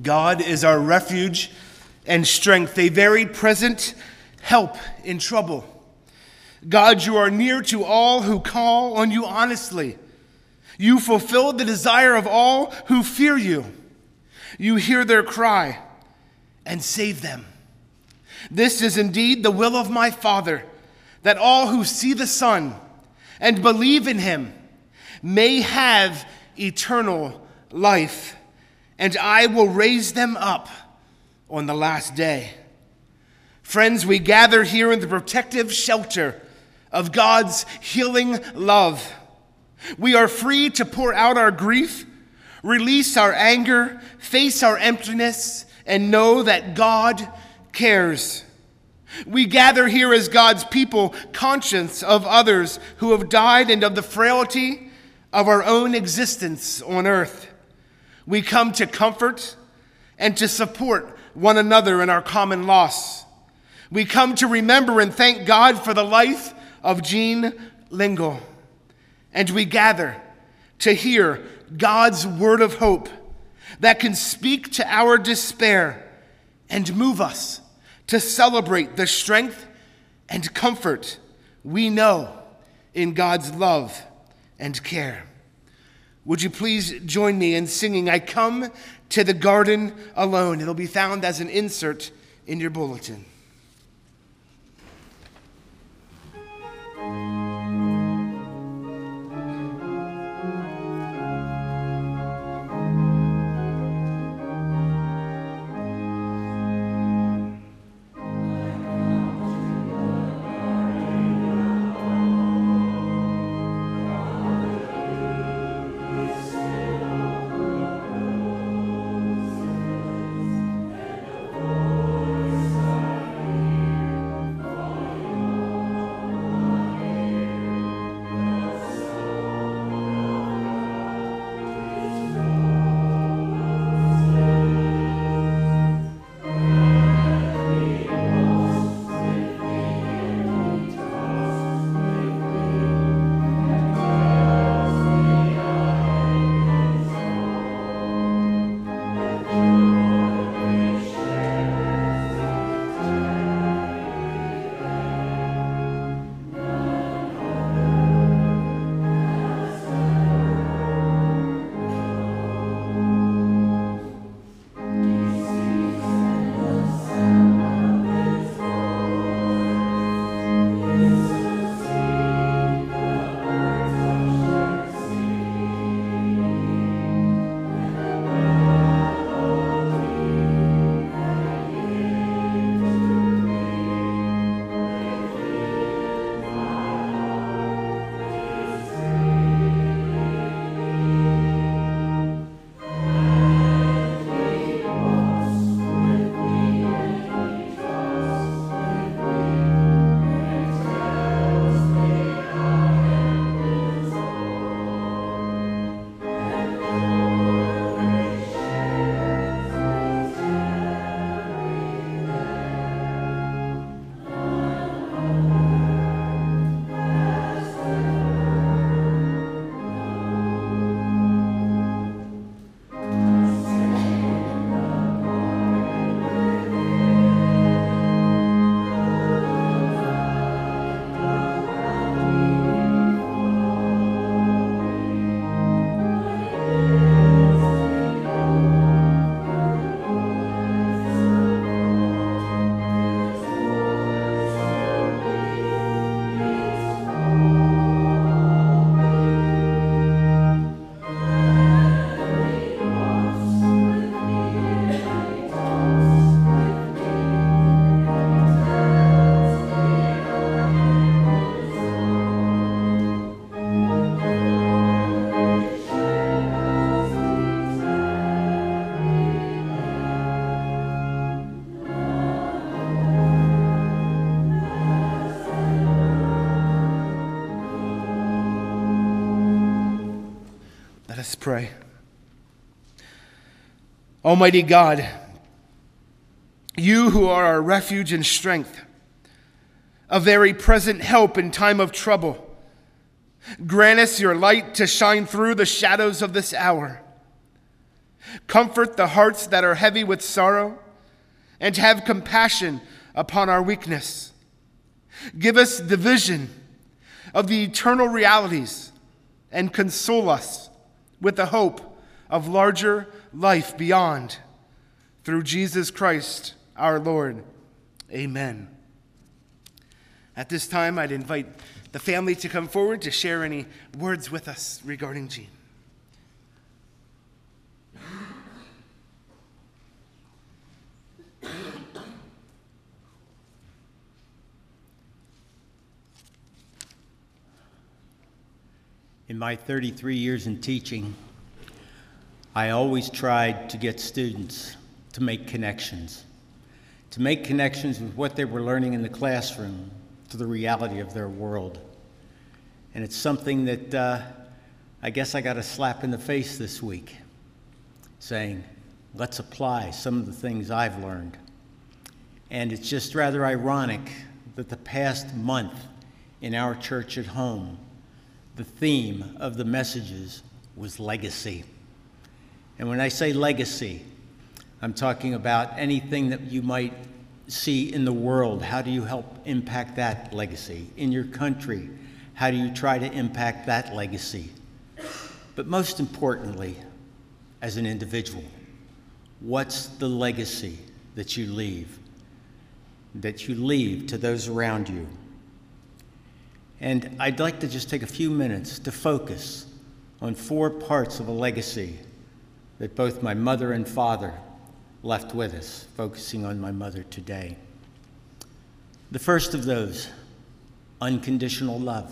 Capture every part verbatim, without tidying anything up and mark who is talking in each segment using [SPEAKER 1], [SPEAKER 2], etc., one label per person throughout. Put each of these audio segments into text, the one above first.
[SPEAKER 1] God is our refuge and strength, a very present help in trouble. God, you are near to all who call on you honestly. You fulfill the desire of all who fear you. You hear their cry and save them. This is indeed the will of my Father, that all who see the Son and believe in him may have eternal life, and I will raise them up on the last day. Friends, we gather here in the protective shelter of God's healing love. We are free to pour out our grief, release our anger, face our emptiness, and know that God cares. We gather here as God's people, conscious of others who have died and of the frailty of our own existence on earth. We come to comfort and to support one another in our common loss. We come to remember and thank God for the life of Jean Lingle. And we gather to hear God's word of hope that can speak to our despair and move us to celebrate the strength and comfort we know in God's love and care. Would you please join me in singing, "I Come to the Garden Alone"? It'll be found as an insert in your bulletin. Let us pray. Almighty God, you who are our refuge and strength, a very present help in time of trouble, grant us your light to shine through the shadows of this hour. Comfort the hearts that are heavy with sorrow, and have compassion upon our weakness. Give us the vision of the eternal realities, and console us with the hope of larger life beyond. Through Jesus Christ our Lord. Amen. At this time, I'd invite the family to come forward to share any words with us regarding Jean.
[SPEAKER 2] In my thirty-three years in teaching, I always tried to get students to make connections, to make connections with what they were learning in the classroom to the reality of their world. And it's something that uh, I guess I got a slap in the face this week, saying, let's apply some of the things I've learned. And it's just rather ironic that the past month in our church at home, the theme of the messages was legacy. And when I say legacy, I'm talking about anything that you might see in the world. How do you help impact that legacy? In your country, how do you try to impact that legacy? But most importantly, as an individual, what's the legacy that you leave, that you leave to those around you? And I'd like to just take a few minutes to focus on four parts of a legacy that both my mother and father left with us, focusing on my mother today. The first of those, unconditional love.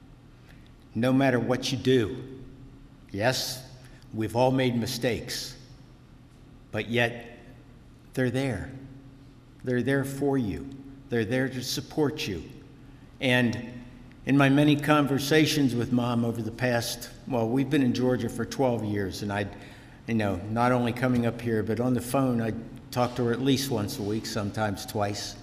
[SPEAKER 2] No matter what you do, yes, we've all made mistakes, but yet they're there. They're there for you. They're there to support you. And in my many conversations with Mom over the past, well, we've been in Georgia for twelve years, and I'd, you know, not only coming up here, but on the phone, I'd talk to her at least once a week, sometimes twice.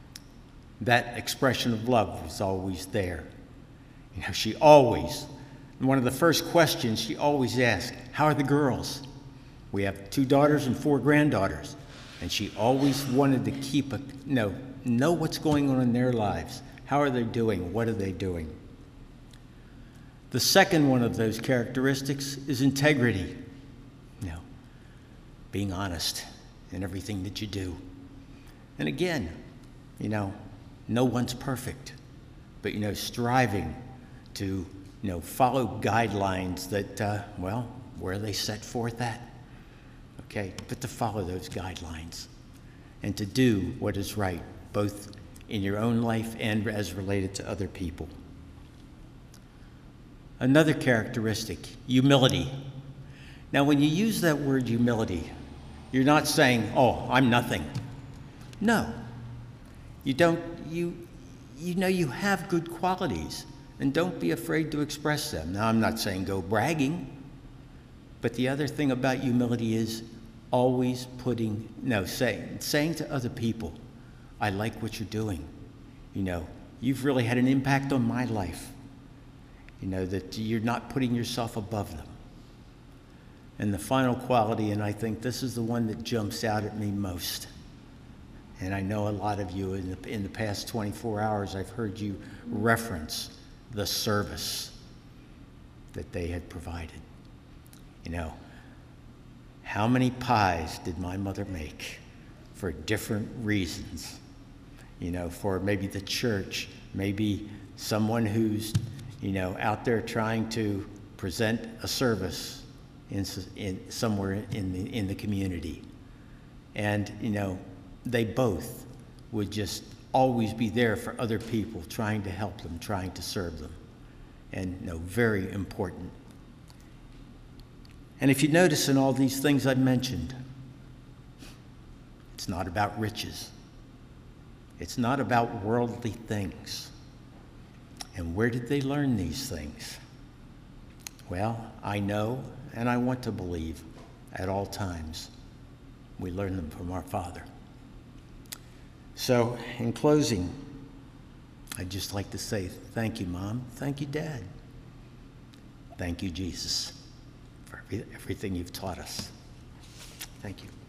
[SPEAKER 2] That expression of love was always there. You know, she always, one of the first questions she always asked, how are the girls? We have two daughters and four granddaughters, and she always wanted to keep a, no, know what's going on in their lives. How are they doing? What are they doing? The second one of those characteristics is integrity. You know, being honest in everything that you do. And again, you know, no one's perfect, but, you know, striving to, you know, follow guidelines that, uh, well, where are they set forth at? Okay, but to follow those guidelines and to do what is right, both in your own life and as related to other people. Another characteristic, humility. Now, when you use that word humility, you're not saying, oh, I'm nothing. No, you don't, you, you know you have good qualities, and don't be afraid to express them. Now, I'm not saying go bragging, but the other thing about humility is always putting, no, saying, saying to other people, I like what you're doing. You know, you've really had an impact on my life. You know, that you're not putting yourself above them. And the final quality, and I think this is the one that jumps out at me most, and I know a lot of you in the, in the past twenty-four hours, I've heard you reference the service that they had provided. You know, how many pies did my mother make for different reasons? You know, for maybe the church, maybe someone who's, you know, out there trying to present a service in, in somewhere in the in the community. And, you know, they both would just always be there for other people, trying to help them, trying to serve them. And, you know, very important. And if you notice in all these things I've mentioned, it's not about riches. It's not about worldly things. And where did they learn these things? Well, I know and I want to believe at all times we learn them from our Father. So, in closing, I'd just like to say thank you, Mom. Thank you, Dad. Thank you, Jesus, for everything you've taught us. Thank you.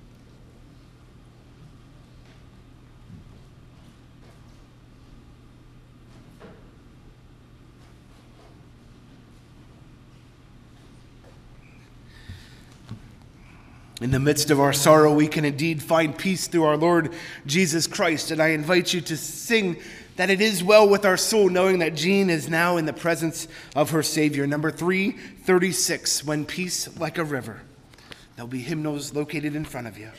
[SPEAKER 1] In the midst of our sorrow, we can indeed find peace through our Lord Jesus Christ. And I invite you to sing that it is well with our soul, knowing that Jean is now in the presence of her Savior. Number three thirty-six, When Peace Like a River. There'll be hymnals located in front of you.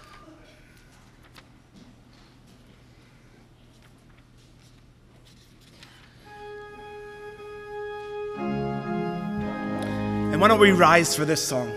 [SPEAKER 1] And why don't we rise for this song?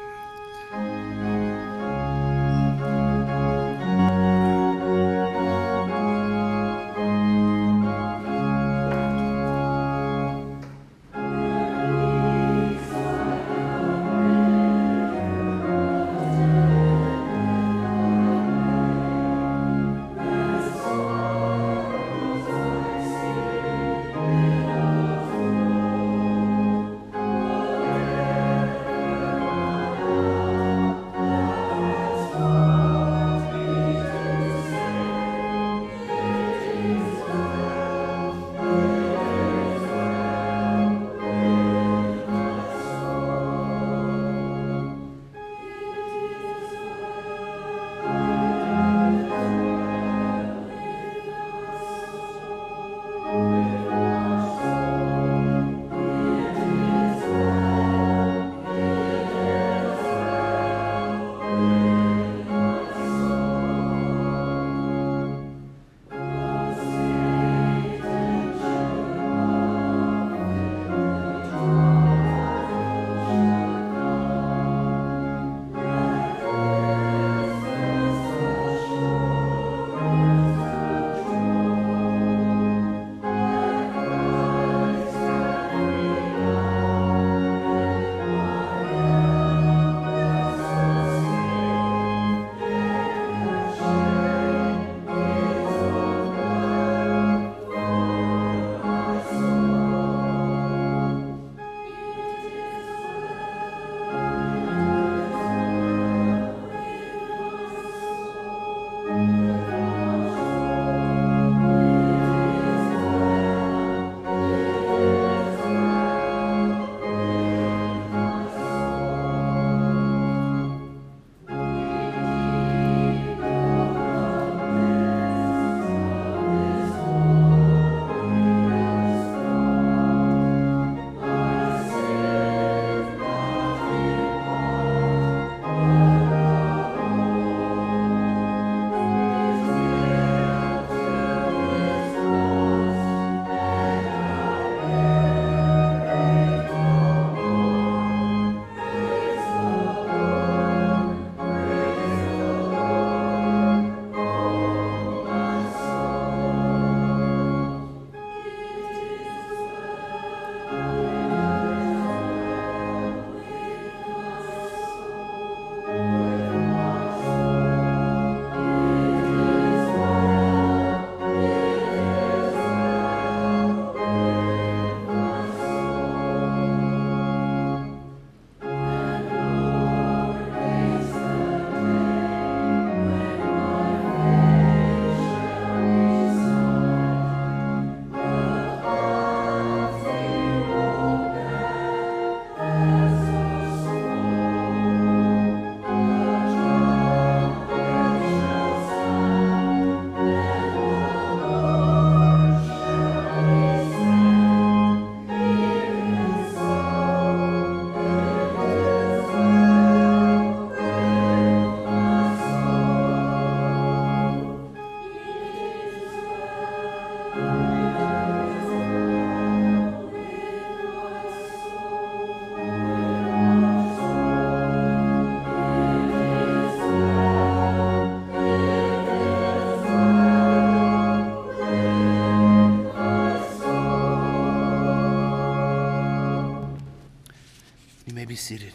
[SPEAKER 1] Be seated.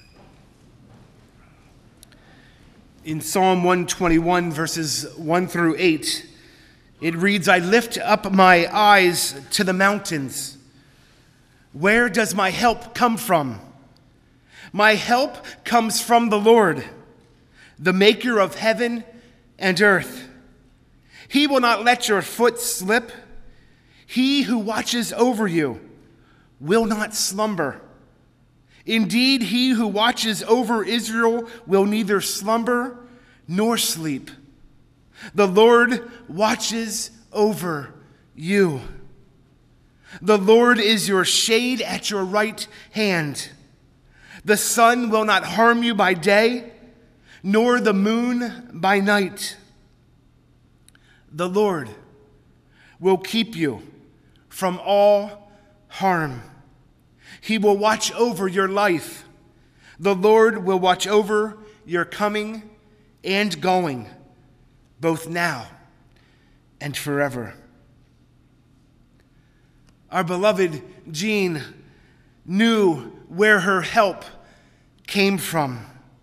[SPEAKER 1] In Psalm one twenty-one, verses one through eight, it reads, I lift up my eyes to the mountains. Where does my help come from? My help comes from the Lord, the maker of heaven and earth. He will not let your foot slip. He who watches over you will not slumber. Indeed, he who watches over Israel will neither slumber nor sleep. The Lord watches over you. The Lord is your shade at your right hand. The sun will not harm you by day, nor the moon by night. The Lord will keep you from all harm. He will watch over your life. The Lord will watch over your coming and going, both now and forever. Our beloved Jean knew where her help came from.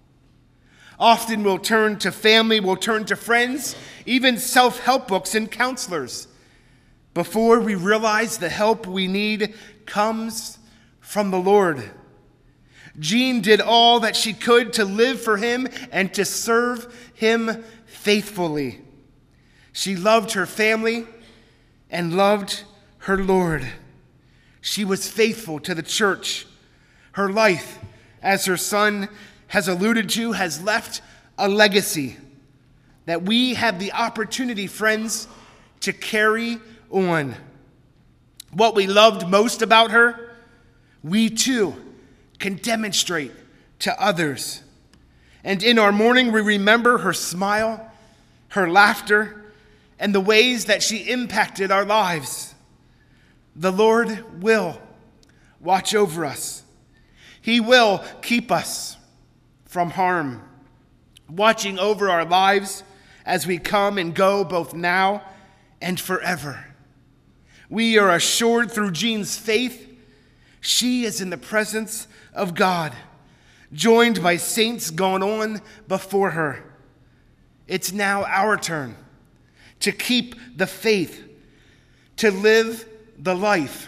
[SPEAKER 1] Often we'll turn to family, we'll turn to friends, even self-help books and counselors, before we realize the help we need comes from the Lord. Jean did all that she could to live for him and to serve him faithfully. She loved her family and loved her Lord. She was faithful to the church. Her life, as her son has alluded to, has left a legacy that we have the opportunity, friends, to carry on. What we loved most about her, we too can demonstrate to others. And in our mourning, we remember her smile, her laughter, and the ways that she impacted our lives. The Lord will watch over us. He will keep us from harm, watching over our lives as we come and go both now and forever. We are assured through Jean's faith, she is in the presence of God, joined by saints gone on before her. It's now our turn to keep the faith, to live the life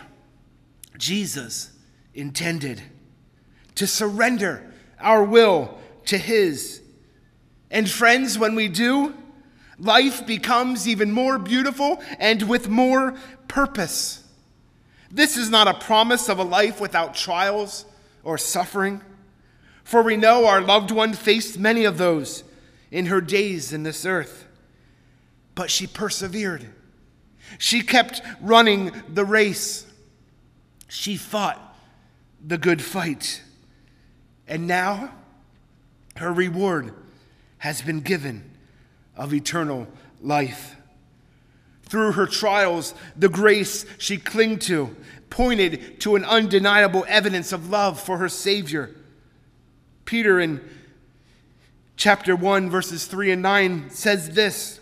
[SPEAKER 1] Jesus intended, to surrender our will to his. And friends, when we do, life becomes even more beautiful and with more purpose. This is not a promise of a life without trials or suffering, for we know our loved one faced many of those in her days in this earth. But she persevered. She kept running the race. She fought the good fight. And now her reward has been given of eternal life. Through her trials, the grace she clung to pointed to an undeniable evidence of love for her Savior. Peter in chapter one, verses three and nine says this: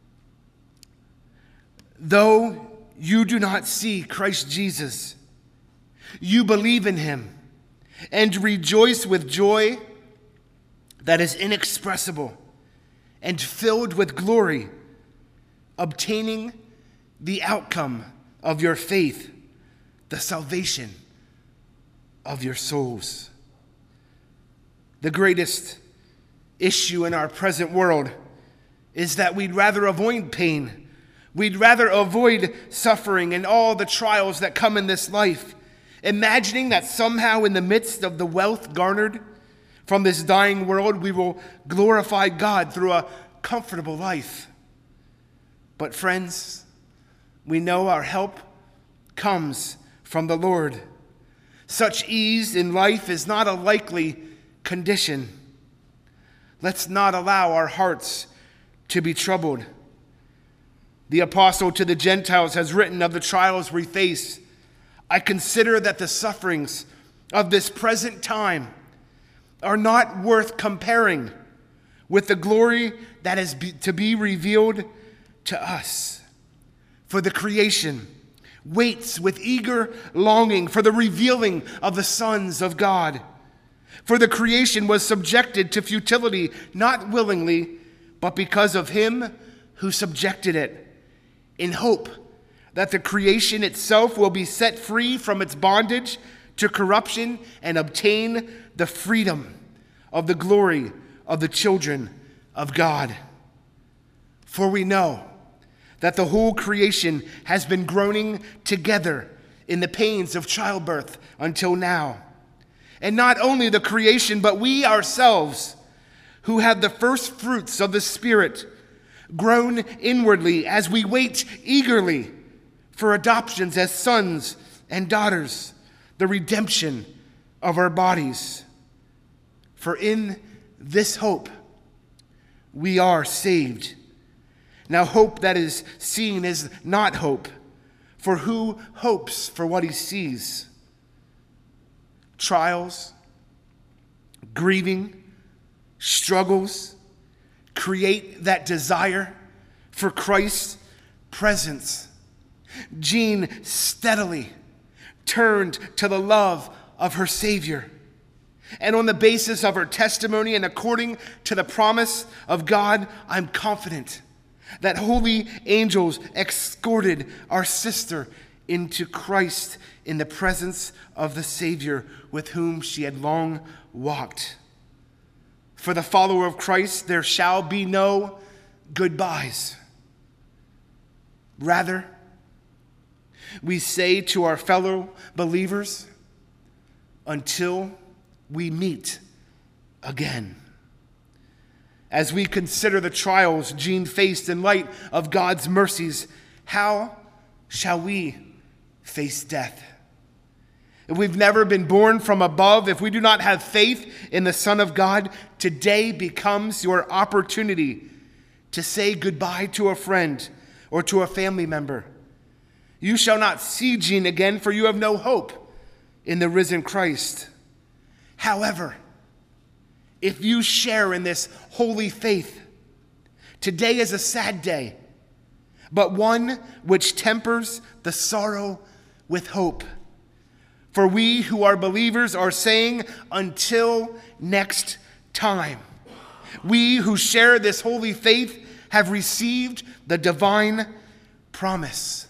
[SPEAKER 1] though you do not see Christ Jesus, you believe in him and rejoice with joy that is inexpressible and filled with glory, obtaining the outcome of your faith, the salvation of your souls. The greatest issue in our present world is that we'd rather avoid pain. We'd rather avoid suffering and all the trials that come in this life, imagining that somehow in the midst of the wealth garnered from this dying world, we will glorify God through a comfortable life. But friends, we know our help comes from the Lord. Such ease in life is not a likely condition. Let's not allow our hearts to be troubled. The apostle to the Gentiles has written of the trials we face, I consider that the sufferings of this present time are not worth comparing with the glory that is be, to be revealed to us. For the creation waits with eager longing for the revealing of the sons of God. For the creation was subjected to futility, not willingly, but because of him who subjected it, in hope that the creation itself will be set free from its bondage to corruption and obtain the freedom of the glory of the children of God. For we know that the whole creation has been groaning together in the pains of childbirth until now. And not only the creation, but we ourselves, who have the first fruits of the Spirit, groan inwardly as we wait eagerly for adoptions as sons and daughters, the redemption of our bodies. For in this hope we are saved. Now hope that is seen is not hope, for who hopes for what he sees? Trials, grieving, struggles create that desire for Christ's presence. Jean steadily turned to the love of her Savior. And on the basis of her testimony and according to the promise of God, I'm confident that holy angels escorted our sister into Christ in the presence of the Savior with whom she had long walked. For the follower of Christ, there shall be no goodbyes. Rather, we say to our fellow believers, until we meet again. As we consider the trials Jean faced in light of God's mercies, how shall we face death? If we've never been born from above, if we do not have faith in the Son of God, today becomes your opportunity to say goodbye to a friend or to a family member. You shall not see Jean again, for you have no hope in the risen Christ. However, if you share in this holy faith, today is a sad day, but one which tempers the sorrow with hope. For we who are believers are saying, until next time. We who share this holy faith have received the divine promise.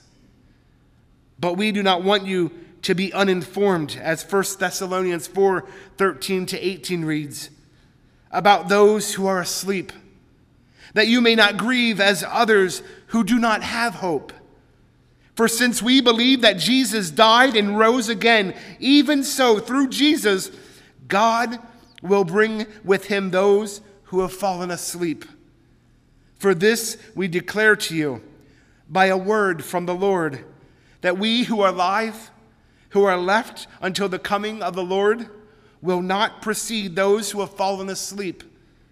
[SPEAKER 1] But we do not want you to be uninformed, as First Thessalonians four thirteen to eighteen reads, about those who are asleep, that you may not grieve as others who do not have hope. For since we believe that Jesus died and rose again, even so through Jesus, God will bring with him those who have fallen asleep. For this we declare to you by a word from the Lord, that we who are alive, who are left until the coming of the Lord, will not precede those who have fallen asleep.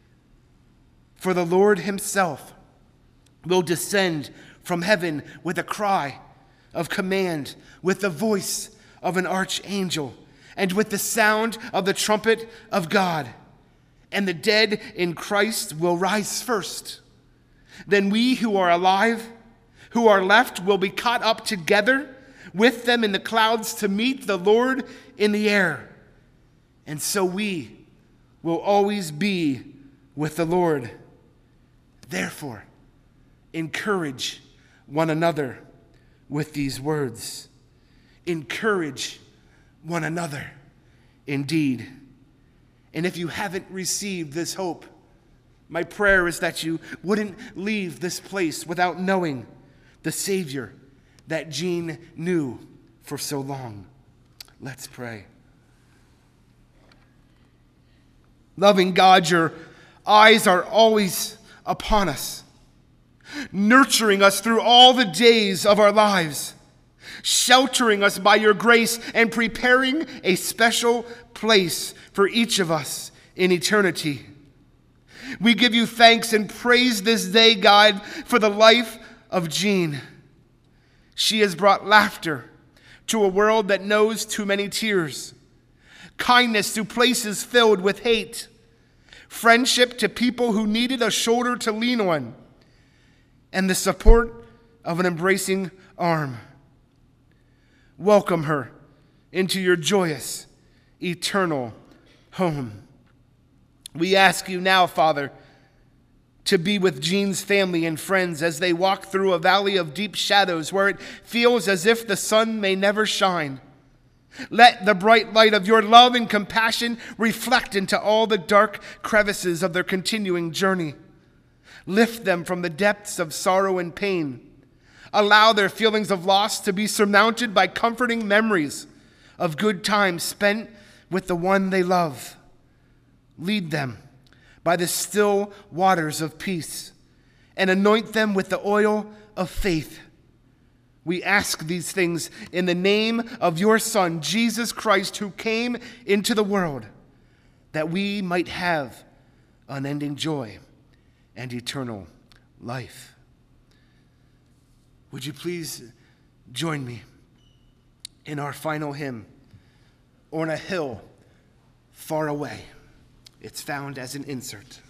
[SPEAKER 1] For the Lord himself will descend from heaven with a cry of command, with the voice of an archangel, and with the sound of the trumpet of God. And the dead in Christ will rise first. Then we who are alive, who are left, will be caught up together with them in the clouds to meet the Lord in the air. And so we will always be with the Lord. Therefore, encourage one another with these words. Encourage one another indeed. And if you haven't received this hope, my prayer is that you wouldn't leave this place without knowing the Savior that Jean knew for so long. Let's pray. Loving God, your eyes are always upon us, nurturing us through all the days of our lives, sheltering us by your grace and preparing a special place for each of us in eternity. We give you thanks and praise this day, God, for the life of Jean. She has brought laughter to a world that knows too many tears, kindness to places filled with hate, friendship to people who needed a shoulder to lean on, and the support of an embracing arm. Welcome her into your joyous, eternal home. We ask you now, Father, to be with Jean's family and friends as they walk through a valley of deep shadows where it feels as if the sun may never shine. Let the bright light of your love and compassion reflect into all the dark crevices of their continuing journey. Lift them from the depths of sorrow and pain. Allow their feelings of loss to be surmounted by comforting memories of good times spent with the one they love. Lead them by the still waters of peace and anoint them with the oil of faith. We ask these things in the name of your Son, Jesus Christ, who came into the world that we might have unending joy and eternal life. Would you please join me in our final hymn, On a Hill Far Away? It's found as an insert.